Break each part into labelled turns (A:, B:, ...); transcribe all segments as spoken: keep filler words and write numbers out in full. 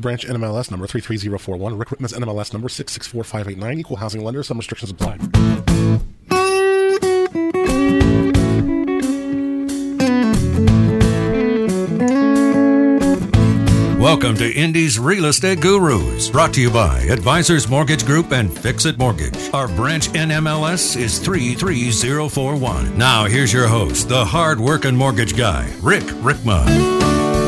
A: Branch N M L S number three three zero four one. Rick Rittman's N M L S number six six four five eight nine. Equal housing lender. Some restrictions apply.
B: Welcome to Indy's Real Estate Gurus, brought to you by Advisors Mortgage Group and Fix-It Mortgage. Our branch N M L S is three three zero four one. Now here's your host, the hard-working mortgage guy, Rick Rickman.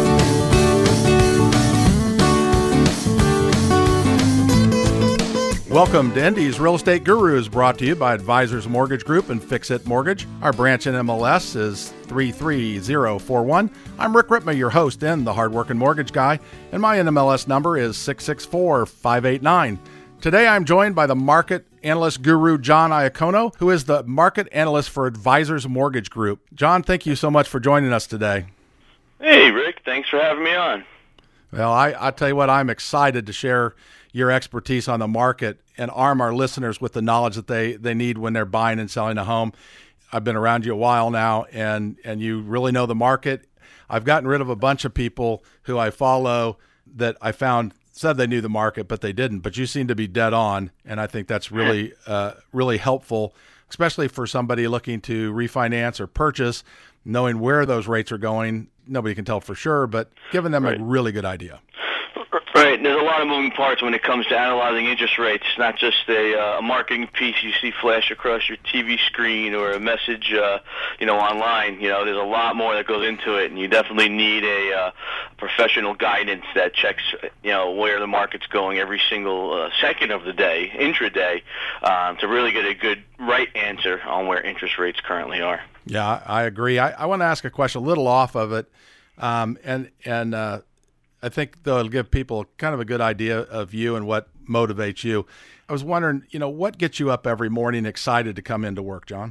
C: Welcome to Indy's Real Estate Gurus, brought to you by Advisors Mortgage Group and Fix-It Mortgage. Our branch N M L S is three three zero four one. I'm Rick Rittman, your host and the hardworking mortgage guy, and my N M L S number is six six four five eight nine. Today I'm joined by the market analyst guru, John Iacono, who is the market analyst for Advisors Mortgage Group. John, thank you so much for joining us today.
D: Hey, Rick. Thanks for having me on.
C: Well, I, I tell you what, I'm excited to share your expertise on the market and arm our listeners with the knowledge that they, they need when they're buying and selling a home. I've been around you a while now, and, and you really know the market. I've gotten rid of a bunch of people who I follow that I found said they knew the market, but they didn't. But you seem to be dead on, and I think that's really uh, really helpful, especially for somebody looking to refinance or purchase, knowing where those rates are going. Nobody can tell for sure, but giving them right. a really good idea.
D: Right. There's a lot of moving parts when it comes to analyzing interest rates, not just a, uh, a marketing piece you see flash across your T V screen or a message, uh, you know, online. You know, there's a lot more that goes into it, and you definitely need a uh, professional guidance that checks, you know, where the market's going every single uh, second of the day, intraday, um, to really get a good, right answer on where interest rates currently are.
C: Yeah, I agree. I, I want to ask a question a little off of it, um, and and uh, I think though it'll give people kind of a good idea of you and what motivates you. I was wondering, you know, what gets you up every morning excited to come into work, John?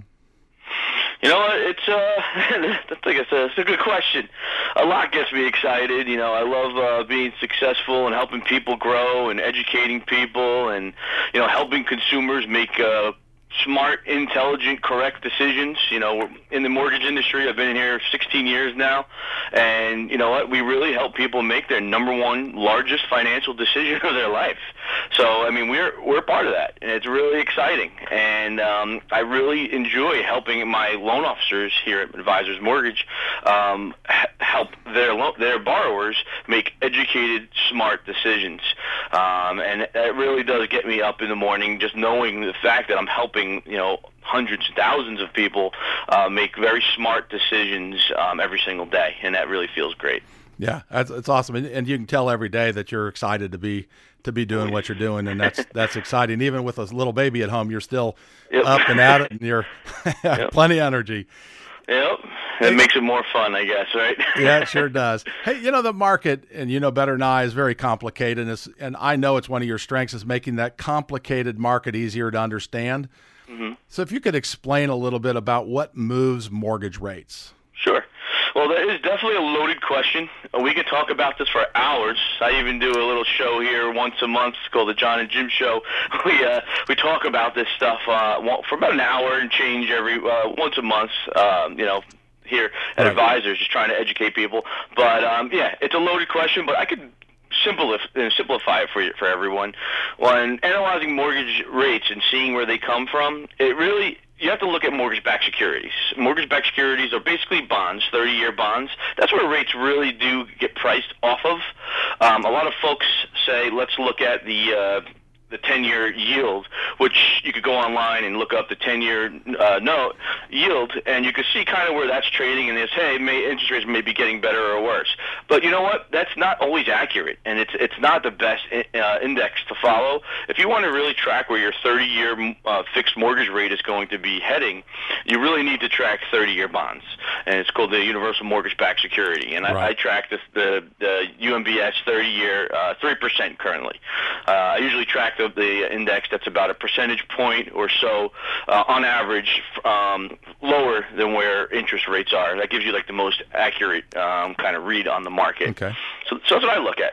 D: You know, it's uh, I think it's a, it's a good question. A lot gets me excited. You know, I love uh, being successful and helping people grow and educating people and, you know, helping consumers make uh, smart, intelligent, correct decisions. You know, in the mortgage industry, I've been in here sixteen years now, and you know what? We really help people make their number one largest financial decision of their life. So, I mean, we're we're part of that, and it's really exciting. And um, I really enjoy helping my loan officers here at Advisors Mortgage um, h- help their lo- their borrowers make educated, smart decisions. Um, and that really does get me up in the morning, just knowing the fact that I'm helping, you know, hundreds, thousands of people uh, make very smart decisions um, every single day, and that really feels great.
C: Yeah, that's it's awesome, and, and you can tell every day that you're excited to be to be doing what you're doing, and that's that's exciting. Even with a little baby at home, you're still yep. up and at it, and you're yep. plenty of energy.
D: Yep, it makes it more fun, I guess, right?
C: Yeah, it sure does. Hey, you know, the market, and you know better than I, is very complicated, and, it's, and I know it's one of your strengths is making that complicated market easier to understand. Mm-hmm. So if you could explain a little bit about what moves mortgage rates.
D: Sure. Well, that is definitely a loaded question. We could talk about this for hours. I even do a little show here once a month called the John and Jim Show. We uh, we talk about this stuff uh, for about an hour and change every uh, once a month. Um, you know, here at right. Advisors, just trying to educate people. But um, yeah, it's a loaded question. But I could simplify simplify it for you, for everyone. When analyzing mortgage rates and seeing where they come from, it really. You have to look at mortgage-backed securities. Mortgage-backed securities are basically bonds, thirty-year bonds. That's where rates really do get priced off of. Um, a lot of folks say, let's look at the uh, the ten-year yield, which you could go online and look up the ten-year uh, note yield, and you can see kind of where that's trading, and it's, hey, may, interest rates may be getting better or worse. But you know what? That's not always accurate, and it's it's not the best uh, index to follow. If you want to really track where your thirty-year uh, fixed mortgage rate is going to be heading, you really need to track thirty-year bonds, and it's called the Universal Mortgage-Backed Security. And right. I, I track this, the, the U M B S thirty-year, uh, three percent currently. Uh, I usually track the, the index that's about a percentage point or so uh, on average um, lower than where interest rates are. That gives you like the most accurate um, kind of read on the market.
C: Okay.
D: So, so that's what I look at.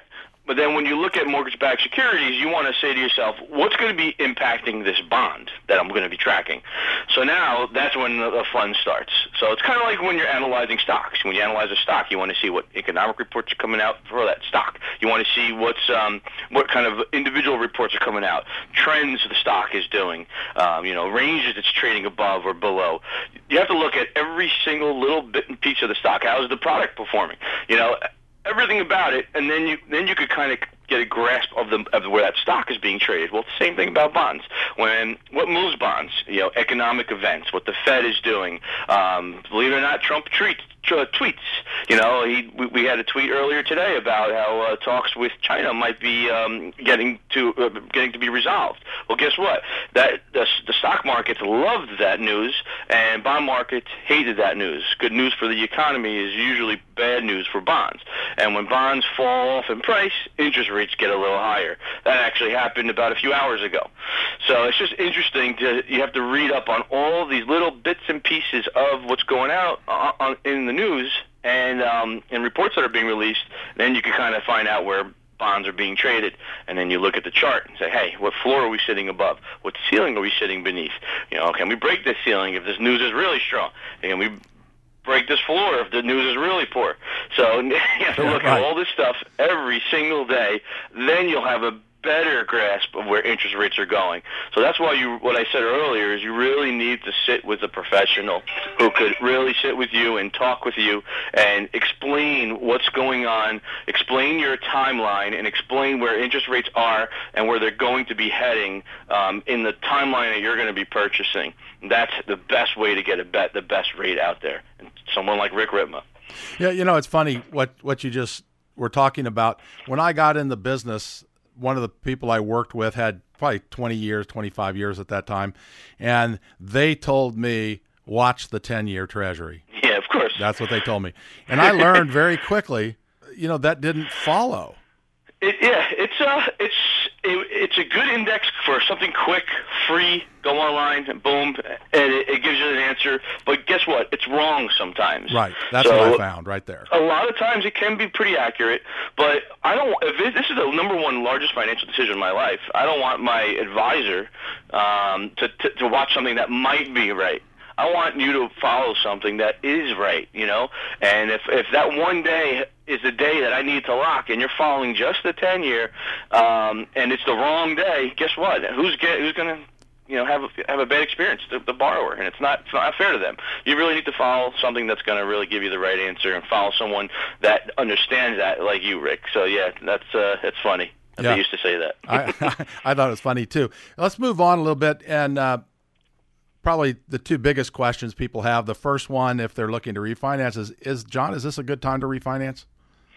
D: But then when you look at mortgage-backed securities, you want to say to yourself, what's going to be impacting this bond that I'm going to be tracking? So now that's when the, the fun starts. So it's kind of like when you're analyzing stocks. When you analyze a stock, you want to see what economic reports are coming out for that stock. You want to see what's um, what kind of individual reports are coming out, trends the stock is doing, um, you know, ranges it's trading above or below. You have to look at every single little bit and piece of the stock. How is the product performing? You know, everything about it, and then you then you could kind of get a grasp of the of where that stock is being traded. Well, the same thing about bonds. When what moves bonds? You know, economic events, what the Fed is doing. Um, believe it or not, Trump treats. Uh, tweets. You know, he we, we had a tweet earlier today about how uh, talks with China might be um, getting to uh, getting to be resolved. Well, guess what? That the, the stock markets loved that news, and bond markets hated that news. Good news for the economy is usually bad news for bonds. And when bonds fall off in price, interest rates get a little higher. That actually happened about a few hours ago. So it's just interesting to you have to read up on all these little bits and pieces of what's going out on, in the news and um, and reports that are being released. Then you can kind of find out where bonds are being traded, and then you look at the chart and say, hey, what floor are we sitting above? What ceiling are we sitting beneath? You know, can we break this ceiling if this news is really strong? Can we break this floor if the news is really poor? So you have to look
C: yeah, right.
D: at all this stuff every single day. Then you'll have a better grasp of where interest rates are going. So that's why you, what I said earlier is you really need to sit with a professional who could really sit with you and talk with you and explain what's going on, explain your timeline, and explain where interest rates are and where they're going to be heading um, in the timeline that you're going to be purchasing. That's the best way to get a bet, the best rate out there. And someone like Rick Ritma.
C: Yeah, you know, it's funny what, what you just were talking about. When I got in the business, one of the people I worked with had probably twenty years, twenty-five years at that time, and they told me, watch the ten-year Treasury.
D: Yeah, of course.
C: That's what they told me. And I learned very quickly, you know, that didn't follow.
D: It, yeah, it's uh, it's it, it's a good index for something quick, free. Go online, and boom, and it, it gives you an answer. But guess what? It's wrong sometimes.
C: Right. That's
D: so,
C: what I found right there.
D: A lot of times it can be pretty accurate, but I don't. If it, this is the number one largest financial decision in my life, I don't want my advisor um, to, to to watch something that might be right. I want you to follow something that is right, you know. And if if that one day is the day that I need to lock, and you're following just the ten-year, um, and it's the wrong day, guess what? Who's get who's going to you know have a, have a bad experience? The, the borrower, and it's not it's not fair to them. You really need to follow something that's going to really give you the right answer, and follow someone that understands that, like you, Rick. So yeah, that's uh, that's funny.
C: Yeah.
D: They used to say that.
C: I, I thought it was funny too. Let's move on a little bit, and uh, probably the two biggest questions people have. The first one, if they're looking to refinance, is, is John, is this a good time to refinance?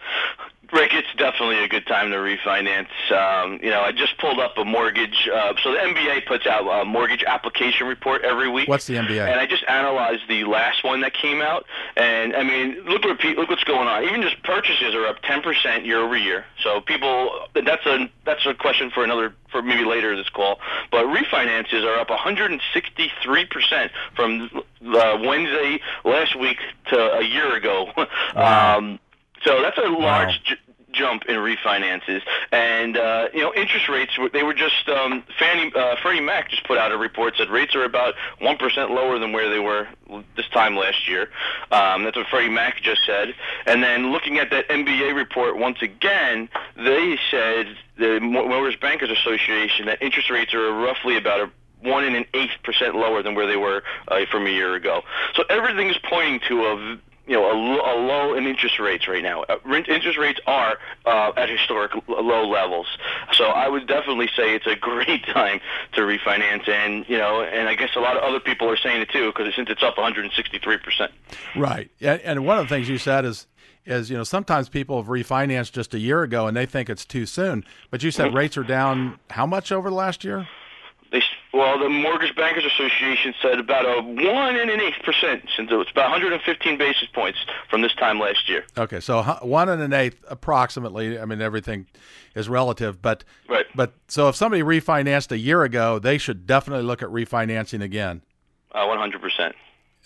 D: Rick, it's definitely a good time to refinance. Um, you know, I just pulled up a mortgage. Uh, so the M B A puts out a mortgage application report every week.
C: What's the M B A?
D: And I just analyzed the last one that came out. And, I mean, look what look what's going on. Even just purchases are up ten percent year over year. So people, that's a that's a question for another, for maybe later this call. But refinances are up one hundred sixty-three percent from uh, Wednesday last week to a year ago.
C: Wow.
D: um, So that's a large
C: Wow.
D: j- jump in refinances, and uh, you know interest rates. They were just um, Fannie uh, Freddie Mac just put out a report said rates are about one percent lower than where they were this time last year. Um, that's what Freddie Mac just said. And then looking at that M B A report once again, they said the Mortgage Bankers Association that interest rates are roughly about a one and an eighth percent lower than where they were uh, from a year ago. So everything is pointing to a you know, a, a low in interest rates right now. Uh, interest rates are uh, at historic low levels. So I would definitely say it's a great time to refinance. And, you know, and I guess a lot of other people are saying it too, because since it's up one hundred sixty-three percent.
C: Right. And, and one of the things you said is, is, you know, sometimes people have refinanced just a year ago and they think it's too soon. But you said mm-hmm. rates are down how much over the last year?
D: They, well, the Mortgage Bankers Association said about a one and an eighth percent, since it's about one hundred fifteen basis points from this time last year.
C: Okay, so one and an eighth approximately. I mean, everything is relative, but
D: right.
C: But so if somebody refinanced a year ago, they should definitely look at refinancing again.
D: Uh, one hundred percent.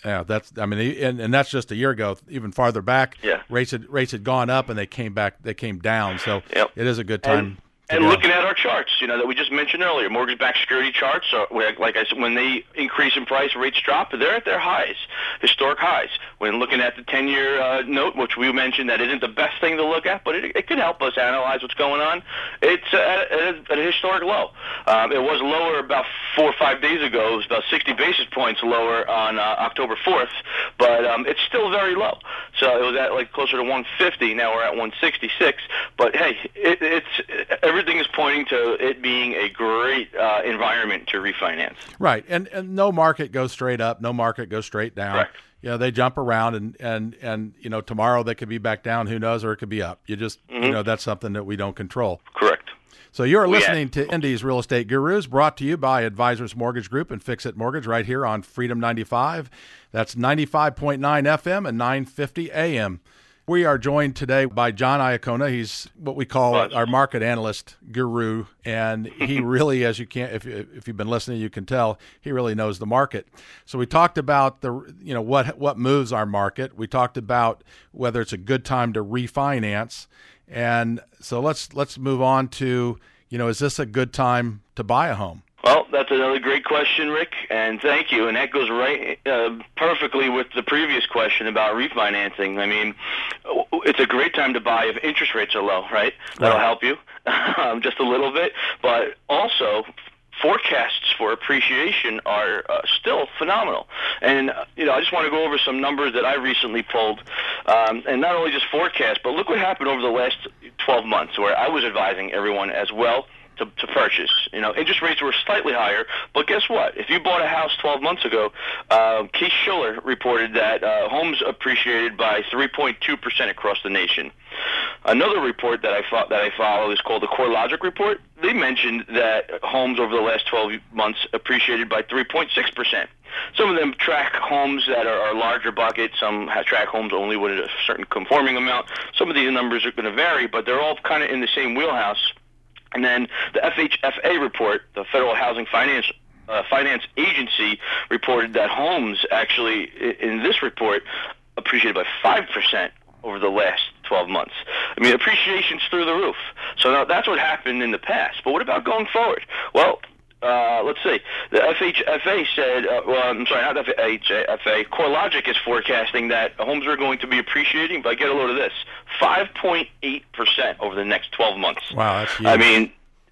C: Yeah, that's. I mean, and, and that's just a year ago. Even farther back,
D: yeah.
C: rates had rates had gone up and they came back. They came down. So
D: yep.
C: it is a good time.
D: And, And looking at our charts, you know, that we just mentioned earlier, mortgage-backed security charts, are, like I said, when they increase in price, rates drop, they're at their highs, historic highs. When looking at the ten-year uh, note, which we mentioned that isn't the best thing to look at, but it, it could help us analyze what's going on, it's at, at, at a historic low. Um, it was lower about four or five days ago. It was about sixty basis points lower on uh, October fourth, but um, it's still very low. So it was at like closer to one fifty. Now we're at one sixty-six. But, hey, it, it's everything is pointing to it being a great uh, environment to refinance.
C: Right, and and no market goes straight up, no market goes straight down.
D: Correct.
C: You know, they jump around, and, and, and you know, tomorrow they could be back down, who knows, or it could be up. You just, mm-hmm. you know, that's something that we don't control.
D: Correct.
C: So you're
D: Oh,
C: listening
D: yeah.
C: to Indy's Real Estate Gurus, brought to you by Advisors Mortgage Group and Fix It Mortgage right here on Freedom ninety-five. That's ninety-five point nine F M and nine fifty A M. We are joined today by John Iacona. He's what we call
D: Buzz.
C: our market analyst guru, and he really, as you can, if if you've been listening, you can tell he really knows the market. So we talked about the, you know, what what moves our market. We talked about whether it's a good time to refinance, and so let's let's move on to, you know, is this a good time to buy a home?
D: Well, that's another great question, Rick, and thank you. And that goes right uh, perfectly with the previous question about refinancing. I mean, it's a great time to buy if interest rates are low, right? That'll
C: Right.
D: help you um, just a little bit. But also, forecasts for appreciation are uh, still phenomenal. And, uh, you know, I just want to go over some numbers that I recently pulled. Um, and not only just forecasts, but look what happened over the last twelve months, where I was advising everyone as well to, to purchase. You know, interest rates were slightly higher, but guess what? If you bought a house twelve months ago, uh, Case Shiller reported that uh, homes appreciated by three point two percent across the nation. Another report that I fo- that I follow is called the CoreLogic report. They mentioned that homes over the last twelve months appreciated by three point six percent. Some of them track homes that are, are larger buckets. Some have track homes only with a certain conforming amount. Some of these numbers are going to vary, but they're all kind of in the same wheelhouse. And then the F H F A report, the Federal Housing Finance uh, Finance Agency, reported that homes actually, in this report, appreciated by five percent over the last twelve months. I mean, appreciation's through the roof. So now that's what happened in the past. But what about going forward? Well, uh, let's see. The F H F A said, uh, well, I'm sorry, not F H F A, CoreLogic is forecasting that homes are going to be appreciating, but get a load of this, five point eight percent over the next twelve months.
C: Wow, that's huge.
D: I mean,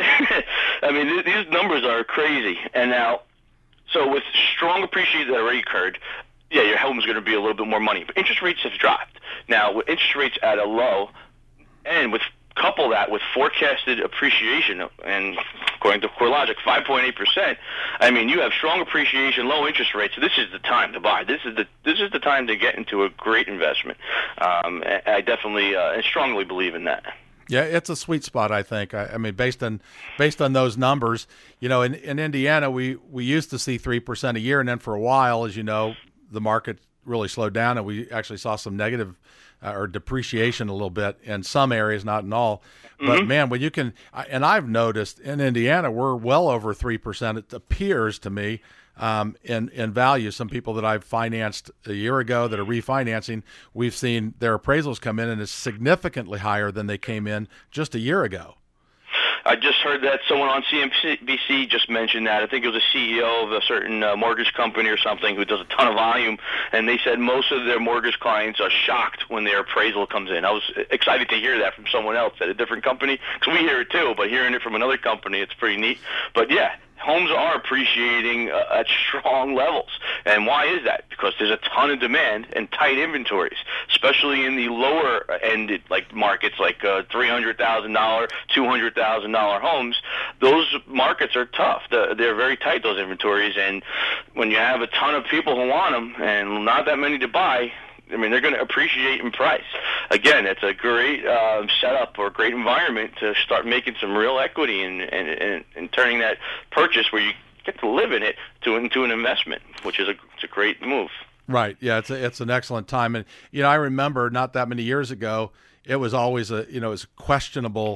D: I mean, th- these numbers are crazy. And now, so with strong appreciation that already occurred, yeah, your home is going to be a little bit more money. But interest rates have dropped. Now, with interest rates at a low, and with couple that with forecasted appreciation, and according to CoreLogic, five point eight percent, I mean, you have strong appreciation, low interest rates. So this is the time to buy. This is the this is the time to get into a great investment. Um, I definitely uh, and strongly believe in that.
C: Yeah, it's a sweet spot, I think. I, I mean, based on based on those numbers, you know, in, in Indiana, we, we used to see three percent a year, and then for a while, as you know, the market really slowed down, and we actually saw some negative uh, or depreciation a little bit in some areas, not in all. But, mm-hmm. man, when you can – and I've noticed in Indiana, we're well over three percent, it appears to me, um, in, in value. Some people that I've financed a year ago that are refinancing, we've seen their appraisals come in, and it's significantly higher than they came in just a year ago.
D: I just heard that someone on C N B C just mentioned that. I think it was a C E O of a certain uh, mortgage company or something who does a ton of volume, and they said most of their mortgage clients are shocked when their appraisal comes in. I was excited to hear that from someone else at a different company, because we hear it too, but hearing it from another company, it's pretty neat. But, yeah, homes are appreciating uh, at strong levels. And why is that? Because there's a ton of demand and tight inventories, especially in the lower-ended like markets like uh, three hundred thousand dollars, two hundred thousand dollars homes. Those markets are tough. The, they're very tight, those inventories. And when you have a ton of people who want them and not that many to buy, I mean, they're going to appreciate in price. Again, it's a great uh, setup or a great environment to start making some real equity and, and, and, and turning that purchase where you get to live in it to into an investment, which is a, it's a great move.
C: Right. Yeah, it's a, it's an excellent time. And, you know, I remember not that many years ago, it was always a, you know, it's questionable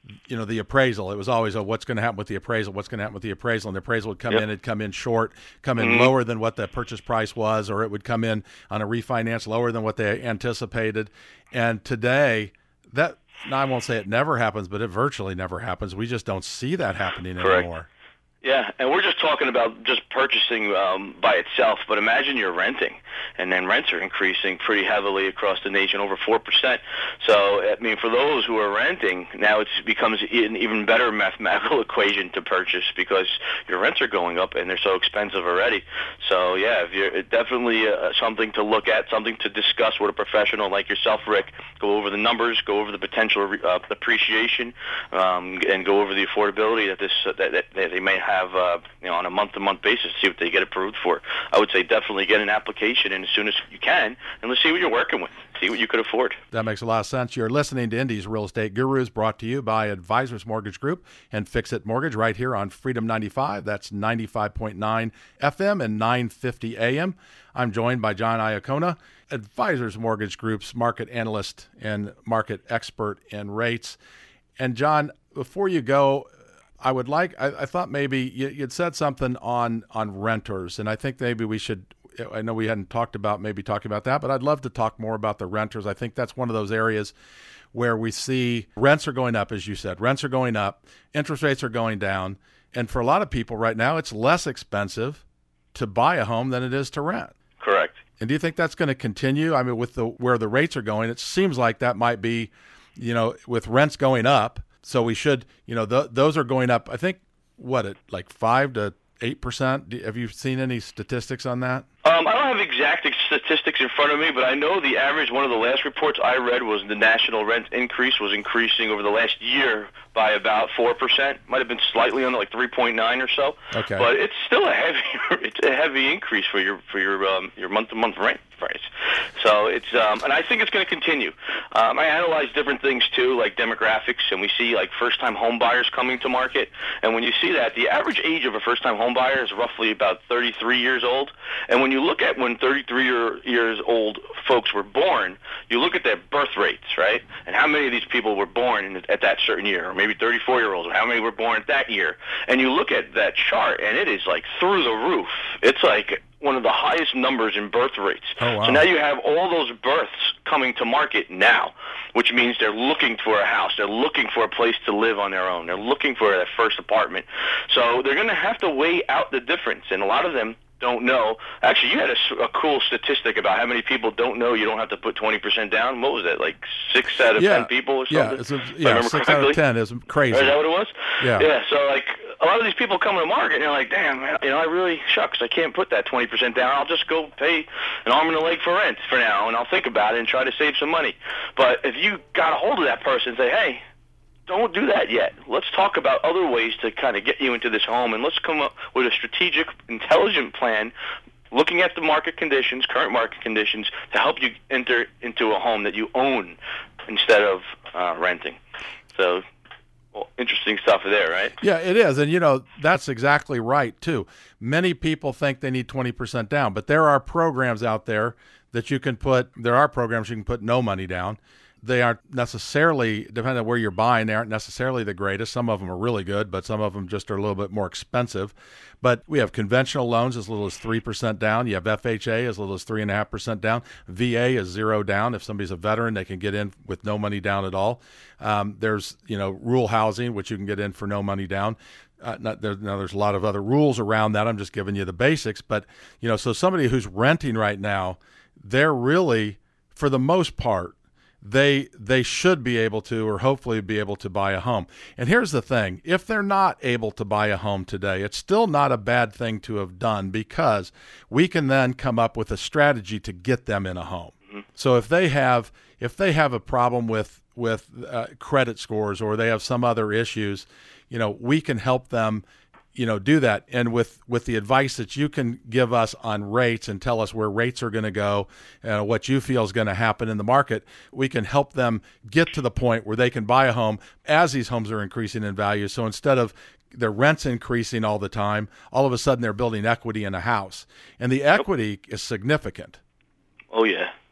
C: you know, the appraisal. It was always, oh, what's going to happen with the appraisal? What's going to happen with the appraisal? And the appraisal would come
D: yep.
C: in, it'd come in short, come in
D: mm-hmm.
C: lower than what the purchase price was, or it would come in on a refinance lower than what they anticipated. And today, that, now I won't say it never happens, but it virtually never happens. We just don't see that happening
D: Correct.
C: anymore.
D: Yeah, and we're just talking about just purchasing um, by itself, but imagine you're renting, and then rents are increasing pretty heavily across the nation, over four percent. So, I mean, for those who are renting, now it becomes an even better mathematical equation to purchase because your rents are going up and they're so expensive already. So, yeah, if you're, definitely uh, something to look at, something to discuss with a professional like yourself, Rick. Go over the numbers, go over the potential uh, appreciation, um, and go over the affordability that this uh, that, that they may have. have uh, you know, on a month-to-month basis, see what they get approved for. I would say definitely get an application in as soon as you can, and let's see what you're working with. See what you could afford.
C: That makes a lot of sense. You're listening to Indy's Real Estate Gurus, brought to you by Advisors Mortgage Group and Fix It Mortgage, right here on Freedom ninety-five. That's ninety-five point nine F M and nine fifty A M. I'm joined by John Iacona, Advisors Mortgage Group's market analyst and market expert in rates. And John, before you go, I would like, I, I thought maybe you, you'd said something on, on renters, and I think maybe we should, I know we hadn't talked about maybe talking about that, but I'd love to talk more about the renters. I think that's one of those areas where we see rents are going up, as you said. Rents are going up, interest rates are going down, and for a lot of people right now, it's less expensive to buy a home than it is to rent.
D: Correct.
C: And do you think that's going to continue? I mean, with the where the rates are going, it seems like that might be, you know, with rents going up. So we should, you know, th- those are going up, I think, what, at like five to eight percent? Have you seen any statistics on that?
D: Um, I don't have exact statistics in front of me, but I know the average, one of the last reports I read was the national rent increase was increasing over the last year by about four percent. Might have been slightly under, like three point nine or so.
C: Okay.
D: But it's still a heavy it's a heavy increase for your for your um, your month-to-month rent price. So it's um, and I think it's going to continue. Um, I analyze different things too, like demographics, and we see like first-time home buyers coming to market. And when you see that, the average age of a first-time home buyer is roughly about thirty-three years old. And when you look at when thirty-three year, years old folks were born, you look at their birth rates, right? And how many of these people were born in, at that certain year, or maybe thirty-four-year-olds, or how many were born at that year. And you look at that chart, and it is like through the roof. It's like one of the highest numbers in birth rates.
C: Oh, wow.
D: So now you have all those births coming to market now, which means they're looking for a house. They're looking for a place to live on their own. They're looking for their first apartment. So they're going to have to weigh out the difference, and a lot of them don't know. Actually, you had a, a cool statistic about how many people don't know you don't have to put twenty percent down. What was that, like six out of
C: yeah.
D: ten people or
C: Yeah,
D: something?
C: it's a,
D: If I
C: yeah
D: remember
C: six
D: correctly?
C: out of ten is crazy.
D: Is that what it was?
C: Yeah.
D: Yeah, so like a lot of these people come to market and they're like, damn, man, you know, I really, shucks, I can't put that twenty percent down. I'll just go pay an arm and a leg for rent for now, and I'll think about it and try to save some money. But if you got a hold of that person and say, hey, don't do that yet. Let's talk about other ways to kind of get you into this home, and let's come up with a strategic, intelligent plan looking at the market conditions, current market conditions, to help you enter into a home that you own instead of uh, renting. So, well, interesting stuff there, right?
C: Yeah, it is. And, you know, that's exactly right, too. Many people think they need twenty percent down, but there are programs out there that you can put, there are programs you can put no money down. They aren't necessarily, depending on where you're buying, they aren't necessarily the greatest. Some of them are really good, but some of them just are a little bit more expensive. But we have conventional loans as little as three percent down. You have F H A as little as three point five percent down. V A is zero down. If somebody's a veteran, they can get in with no money down at all. Um, there's, you know, rural housing, which you can get in for no money down. Uh, not, there, now, there's a lot of other rules around that. I'm just giving you the basics. But, you know, so somebody who's renting right now, they're really, for the most part, they they should be able to, or hopefully be able to, buy a home. And here's the thing. If they're not able to buy a home today, it's still not a bad thing to have done, because we can then come up with a strategy to get them in a home. Mm-hmm. So if they have if they have a problem with, with uh, credit scores, or they have some other issues, you know, we can help them, you know, do that. And with, with the advice that you can give us on rates and tell us where rates are going to go, uh, what you feel is going to happen in the market, we can help them get to the point where they can buy a home as these homes are increasing in value. So instead of their rents increasing all the time, all of a sudden they're building equity in a house. And the equity is significant.
D: Oh, yeah.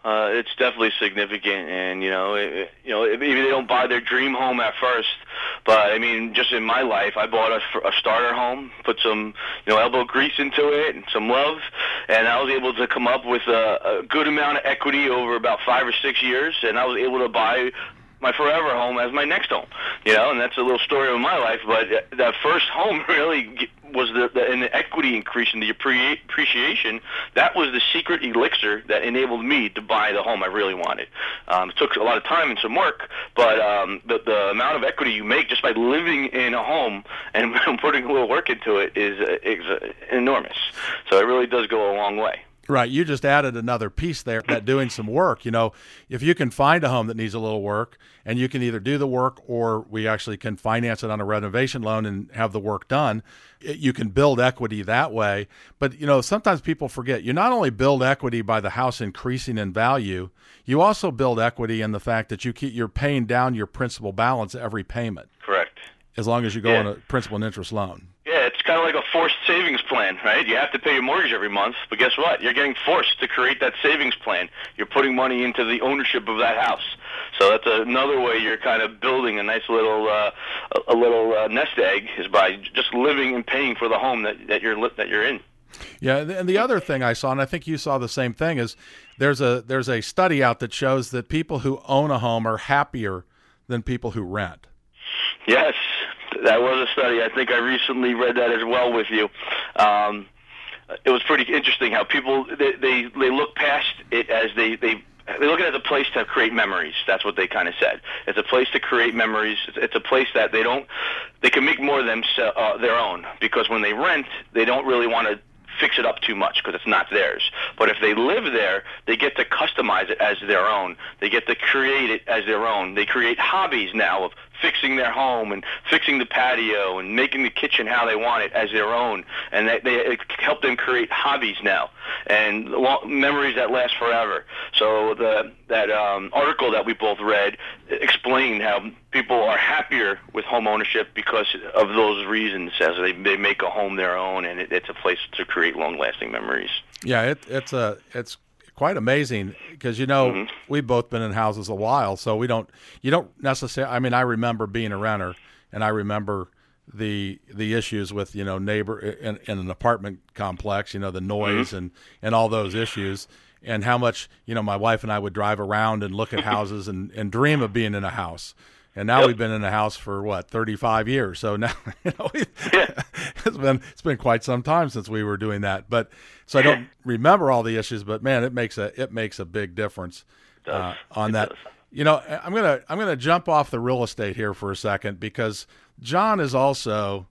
D: Uh, it's definitely significant, and you know, it, you know, maybe they don't buy their dream home at first, but I mean, just in my life, I bought a, a starter home, put some, you know, elbow grease into it and some love, and I was able to come up with a, a good amount of equity over about five or six years, and I was able to buy my forever home as my next home, you know, and that's a little story of my life. But that first home really was the, the and the equity increase and the appreciation. That was the secret elixir that enabled me to buy the home I really wanted. Um, it took a lot of time and some work, but um, the, the amount of equity you make just by living in a home and putting a little work into it is, is enormous. So it really does go a long way.
C: Right. You just added another piece there, that doing some work. You know, if you can find a home that needs a little work, and you can either do the work or we actually can finance it on a renovation loan and have the work done, it, you can build equity that way. But, you know, sometimes people forget, you not only build equity by the house increasing in value, you also build equity in the fact that you keep, you're paying down your principal balance every payment.
D: Correct.
C: As long as you go
D: yeah.
C: on a principal and interest loan.
D: Yeah, it's kind of like a forced savings plan, right? You have to pay your mortgage every month, but guess what? You're getting forced to create that savings plan. You're putting money into the ownership of that house. So that's another way you're kind of building a nice little uh, a little uh, nest egg, is by just living and paying for the home that, that you're that you're in.
C: Yeah, and the other thing I saw, and I think you saw the same thing, is there's a there's a study out that shows that people who own a home are happier than people who rent.
D: Yes, that was a study. I think I recently read that as well with you. Um, it was pretty interesting how people they they, they look past it as they they. They look at it as a place to create memories. That's what they kind of said. It's a place to create memories. It's, it's a place that they don't, they can make more of them uh, their own, because when they rent, they don't really want to fix it up too much because it's not theirs. But if they live there, they get to customize it as their own. They get to create it as their own. They create hobbies now of fixing their home and fixing the patio and making the kitchen how they want it as their own. And they, they help them create hobbies now and long, memories that last forever. So the, that um, article that we both read explained how people are happier with home ownership because of those reasons, as they, they make a home their own, and it, it's a place to create long-lasting memories.
C: Yeah, it, it's a it's quite amazing because, you know, mm-hmm. we've both been in houses a while, so we don't you don't necessarily. I mean, I remember being a renter, and I remember the the issues with, you know, neighbor in, in an apartment complex, you know, the noise mm-hmm. and and all those issues. And how much, you know, my wife and I would drive around and look at houses and, and dream of being in a house. And now yep. we've been in a house for what, thirty-five years. So now, you know, yeah. it's been it's been quite some time since we were doing that. But so I don't remember all the issues, but man, it makes a it makes a big difference uh, on
D: it
C: that.
D: Does.
C: You know, I'm gonna I'm gonna jump off the real estate here for a second, because John is also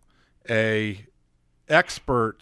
C: a expert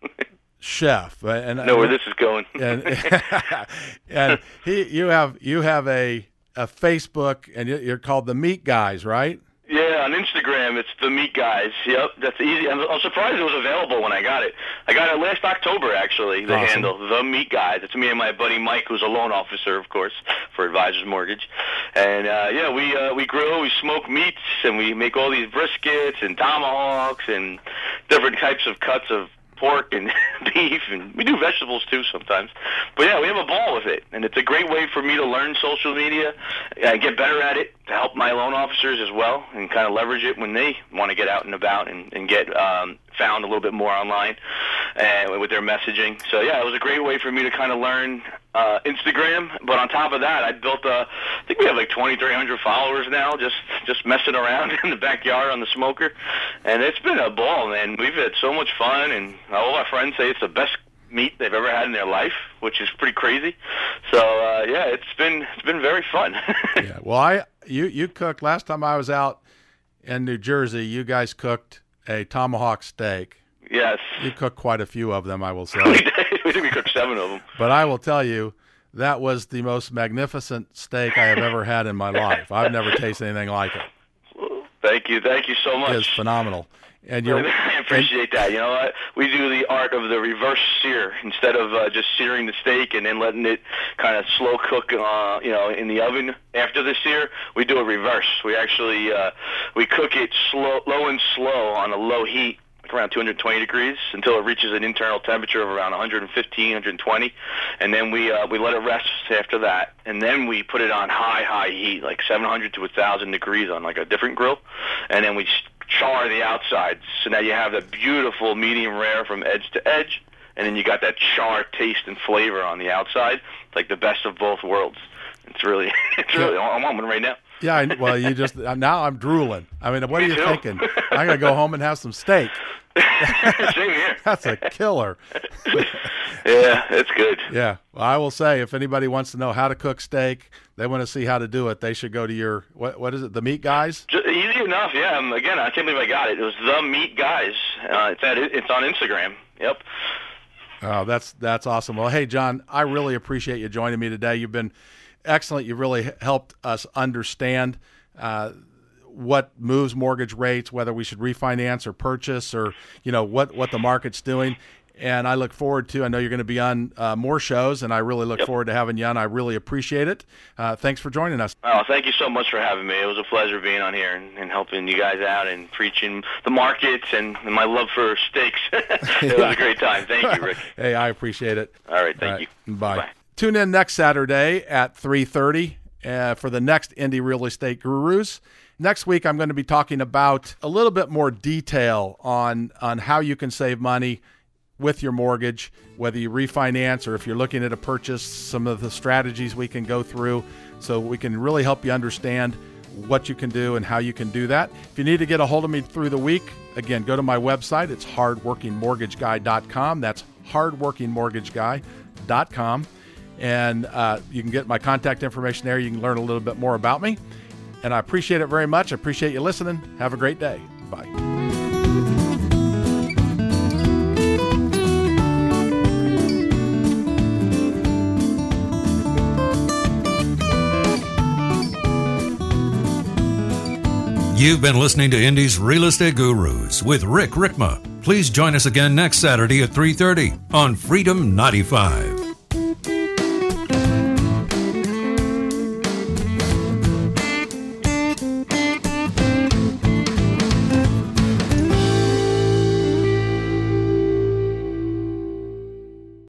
C: chef. And
D: I know where this is going.
C: and and he you have you have a a Facebook, and you're called The Meat Guys, right?
D: Yeah, on Instagram, it's The Meat Guys. Yep, that's easy. I'm, I'm surprised it was available when I got it. I got it last October, actually, the
C: awesome.
D: handle, The Meat Guys. It's me and my buddy Mike, who's a loan officer, of course, for Advisors Mortgage. And, uh, yeah, we uh, we grill, we smoke meats, and we make all these briskets and tomahawks and different types of cuts of pork and beef, and we do vegetables too sometimes. But yeah, we have a ball with it, and it's a great way for me to learn social media and get better at it, to help my loan officers as well, and kind of leverage it when they want to get out and about and, and get um, found a little bit more online and with their messaging. So yeah, it was a great way for me to kind of learn uh, Instagram. But on top of that, I built a, I think we have like twenty-three hundred followers now, just just messing around in the backyard on the smoker, and it's been a ball, man. We've had so much fun, and all my friends say it's the best meat they've ever had in their life, which is pretty crazy. So uh, yeah, it's been it's been very fun.
C: Yeah, well, I you you cooked last time I was out in New Jersey. You guys cooked a tomahawk steak.
D: Yes,
C: you cooked quite a few of them, I will say.
D: we did. We think we cooked seven of them.
C: But I will tell you, that was the most magnificent steak I have ever had in my life. I've never tasted anything like it.
D: Well, thank you, thank you so much.
C: It's phenomenal. And you're,
D: I appreciate that. You know what? We do the art of the reverse sear instead of uh, just searing the steak and then letting it kind of slow cook, uh, you know, in the oven after the sear. We do a reverse. We actually uh, we cook it slow, low and slow on a low heat like around two hundred twenty degrees until it reaches an internal temperature of around one fifteen, one twenty, and then we uh, we let it rest after that, and then we put it on high, high heat, like seven hundred to one thousand degrees on like a different grill, and then we char the outsides. So now you have that beautiful medium rare from edge to edge, and then you got that char taste and flavor on the outside. It's like the best of both worlds. It's really, it's really, I want one right now.
C: Yeah, I, well, you just, now I'm drooling. I mean, what
D: Me
C: are you
D: too.
C: thinking? I'm going to go home and have some steak.
D: Same here.
C: That's a killer.
D: Yeah, it's good.
C: Yeah. Well, I will say, if anybody wants to know how to cook steak, they want to see how to do it, they should go to your, what what is it, The Meat Guys?
D: Just, easy enough, yeah. Um, again, I can't believe I got it. It was The Meat Guys. Uh, it's, at, it's on Instagram. Yep.
C: Oh, that's that's awesome. Well, hey, John, I really appreciate you joining me today. You've been excellent. You've really helped us understand uh, what moves mortgage rates, whether we should refinance or purchase, or you know what what the market's doing. And I look forward to, I know you're going to be on uh, more shows, and I really look
D: Yep.
C: forward to having you on. I really appreciate it. Uh, thanks for joining us.
D: Oh, thank you so much for having me. It was a pleasure being on here and, and helping you guys out and preaching the markets and, and my love for steaks. It was a great time. Thank you, Rick.
C: Hey, I appreciate it.
D: All right, thank
C: All right.
D: you.
C: Bye.
D: Bye.
C: Tune in next Saturday at three thirty uh, for the next Indy Real Estate Gurus. Next week, I'm going to be talking about a little bit more detail on, on how you can save money with your mortgage, whether you refinance or if you're looking at a purchase, some of the strategies we can go through so we can really help you understand what you can do and how you can do that. If you need to get a hold of me through the week, again, go to my website. It's hard working mortgage guy dot com. That's hard working mortgage guy dot com. And uh, you can get my contact information there. You can learn a little bit more about me. And I appreciate it very much. I appreciate you listening. Have a great day. Bye.
B: You've been listening to Indy's Real Estate Gurus with Rick Rickma. Please join us again next Saturday at three thirty on Freedom ninety-five.